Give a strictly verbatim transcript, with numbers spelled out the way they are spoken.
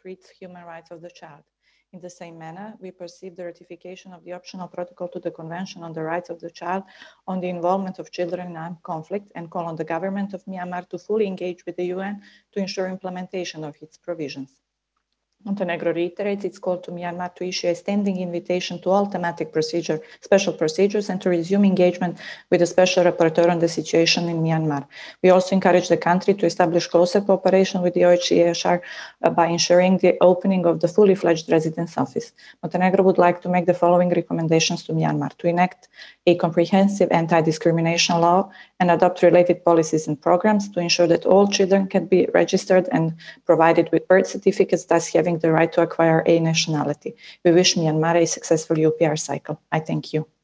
treats human rights of the child. In the same manner, we perceive the ratification of the optional protocol to the Convention on the Rights of the Child on the Involvement of Children in Armed Conflict and call on the government of Myanmar to fully engage with the U N to ensure implementation of its provisions. Montenegro reiterates its call to Myanmar to issue a standing invitation to all thematic procedure, special procedures and to resume engagement with the Special Rapporteur on the situation in Myanmar. We also encourage the country to establish closer cooperation with the O H C H R uh, by ensuring the opening of the fully fledged residence office. Montenegro would like to make the following recommendations to Myanmar: to enact a comprehensive anti-discrimination law and adopt related policies and programs to ensure that all children can be registered and provided with birth certificates, thus having the right to acquire a nationality. We wish Myanmar a successful U P R cycle. I thank you.